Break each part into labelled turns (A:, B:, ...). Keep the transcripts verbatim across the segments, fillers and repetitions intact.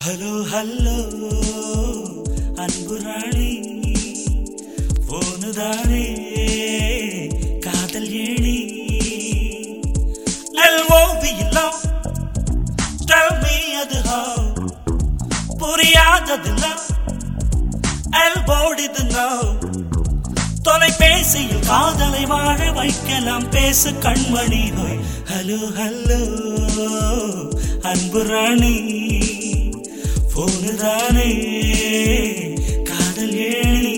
A: hello hello அன்பு ராணி போனுதானே காதல் ஏணி எல்ஓவியில்லாம் tell me அது how புரியாததெல்லாம் எல்போடிது now தொலைபேசியில் காதலை வாழ வைக்கலாம் பேசு கண்மணி ஹோய் ஹலோ ஹலோ அன்பு ராணி போனுதானே காதல் ஏணி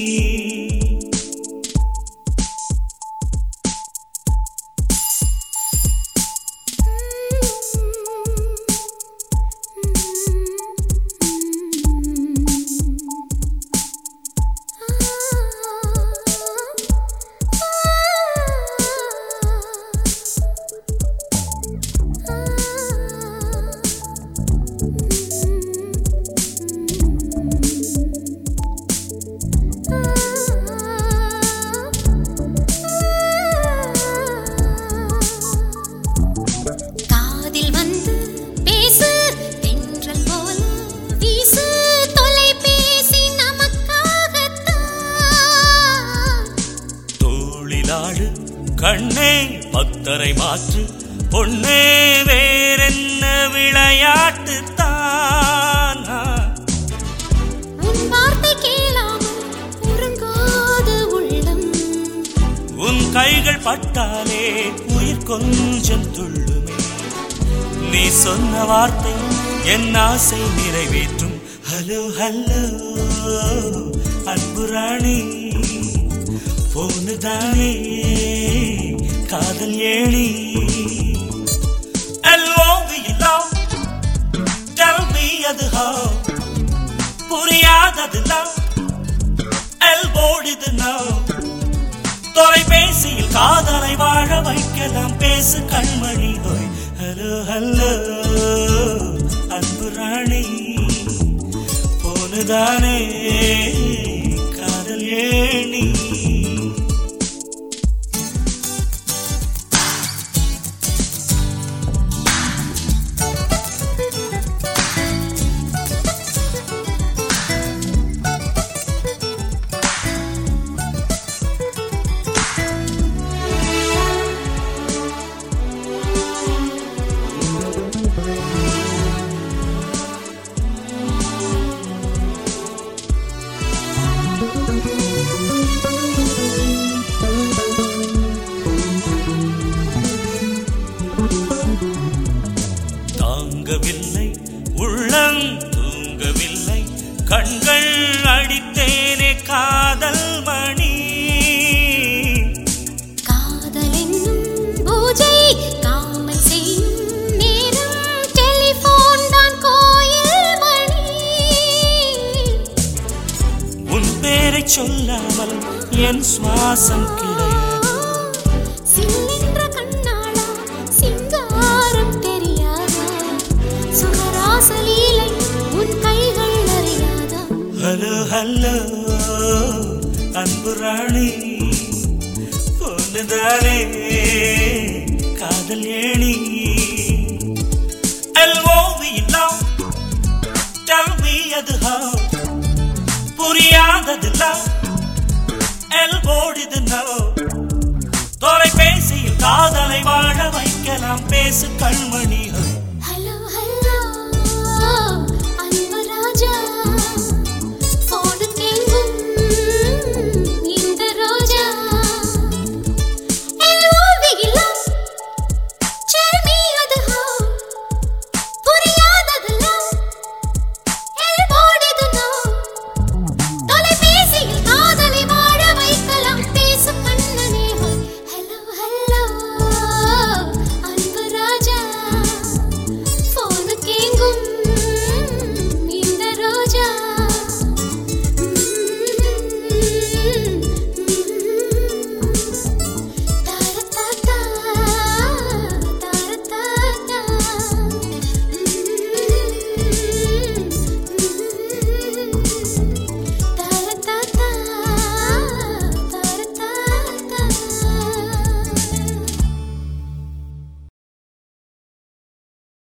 A: கண்ணே பக்தரை மாற்று பொன்னே வேறென்ன விளையாட்டு தான்
B: உன் வார்த்தை கேளாமல் உறங்காத உள்ளம்
A: உன் கைகள் பட்டாலே உயிர் கொஞ்சம் துள்ளுமே நீ சொன்ன வார்த்தை என் ஆசை நிறைவேற்றும் ஹலோ ஹலோ அன்பு ராணி போனுதானே காதல் ஏணி எல்ஓவியில்லாம் tell me அது how புரியாததெல்லாம் எல்போடிது now தொலைபேசியில் காதலை வாழ வைக்கலாம் பேசு கண்மணி ஹோய் ஹலோ ஹலோ அன்பு ராணி போனுதானே காதல் ஏணி தாங்கவில்லை உள்ளம் தூங்கவில்லை கண்கள் அடித்தேனே காதல் மணி
B: காதல் என்னும் பூஜை காமல் செய்யும் நேரம் டெலிபோன் தான் கோயில் மணி
A: உன் பேரை சொல்லாமல் என் சுவாசம் கிடையாது
B: சில்லென்ற கண்ணாளா சிங்காரம் தெரியாதா சுகராசலீலை உன் கைகள் அறியாதா
A: ஹலோ ஹலோ அன்பு ராணி போனுதானே காதல் ஏணி எல்ஓவியில்லாம் tell me அது how புரியாததெல்லாம் எல்போடிது now தொலைபேசியில் காதலை வாழ வைக்கலாம் பேசு கண்மணி ஹோய்